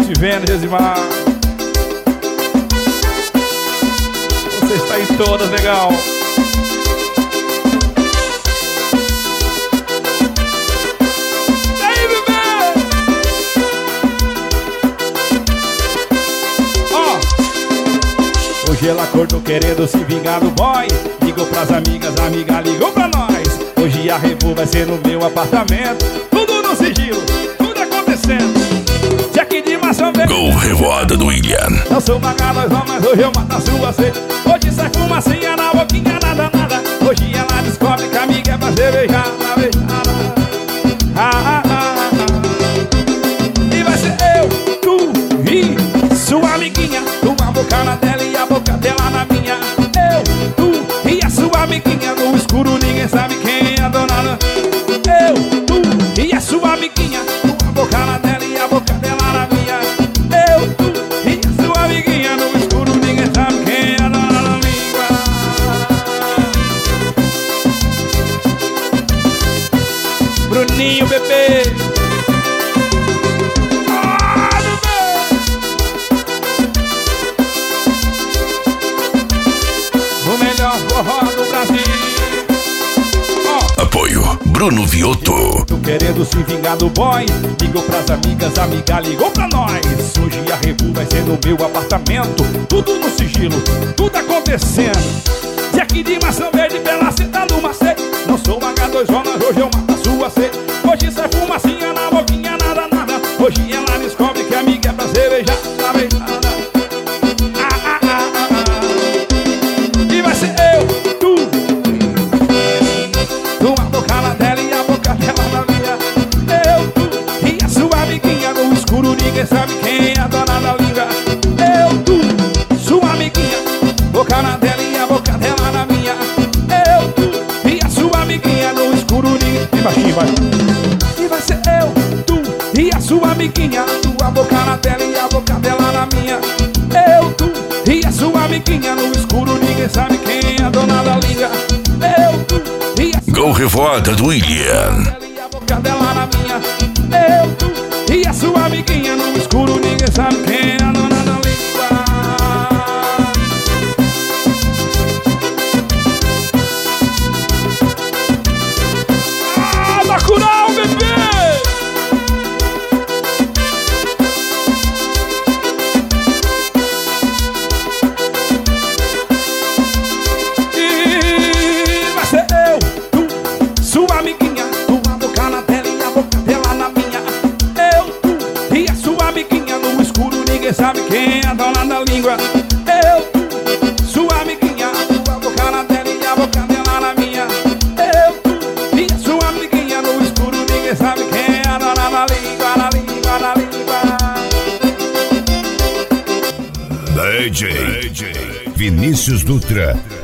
vivendo, Gesimar. Você está em todas, legal. E aí, bebê? Ó, hoje ela acordou querendo se vingar do boy. Ligou pras amigas, a amiga ligou pra nós. Hoje a rebu vai ser no meu apartamento. Tudo no sigilo, tudo acontecendo. Cheque de maçã verde. Gol Revoada do William. Eu sou magalhães, mas hoje eu mato a sua sede. Hoje sai fumacinha na boquinha, nada, nada. Hoje ela descobre que a amiga é pra ser beijada, beijada. E vai ser eu, tu e sua amiguinha. Uma boca na dela e a boca dela na minha. Eu, tu e a sua amiguinha. No escuro ninguém sabe quem é a dona. Eu, tu e a sua amiguinha. Uma boca na dela e a boca dela na minha. Eu, tu e a sua amiguinha. No escuro ninguém sabe quem é a dona da língua. Bruninho, bebê. O melhor forró do Brasil. Apoio Bruno Viotto. Tô querendo se vingar do boy. Ligou pras amigas, a amiga ligou pra nós. Hoje a rebu vai ser no meu apartamento. Tudo no sigilo, tudo acontecendo. Cheque de maçã verde pela seta do macete. Não sou H2 zonas, hoje eu mato a sua sede. Hoje sai fumacinha na boquinha, nada, nada. Hoje ela descobre que a amiga é pra ser beijada, beijada. E vai ser eu, tu. Uma boca na dela e a boca dela na minha. Eu, tu e a sua amiguinha. No escuro ninguém sabe quem é a dona da língua. Eu, tu, sua amiguinha. Boca na dela e a boca dela na minha. Eu, tu e a sua amiguinha. No escuro ninguém. E baixinho, vai. E vai ser eu, tu e a sua amiguinha. Tua boca na dela e a boca dela na minha. Eu, tu e a sua amiguinha. No escuro ninguém sabe quem é a dona da língua. Eu, tu e a Gol Revoada do William. e a boca dela na minha. Eu, tu e a sua amiguinha. No escuro ninguém sabe quem é a dona da língua. Ah, Bacurau, bebê! E vai ser eu, tu, sua amiguinha. Tua boca na dela e a boca dela na minha. Eu, tu e a sua amiguinha. No escuro ninguém sabe quem é a dona da língua. Eu, tu, sua amiguinha. Tua boca na dela e a boca dela na minha. Eu, tu e a sua amiguinha. No escuro ninguém sabe quem é a dona da língua, da língua, da língua. DJ Vinícius Dutra.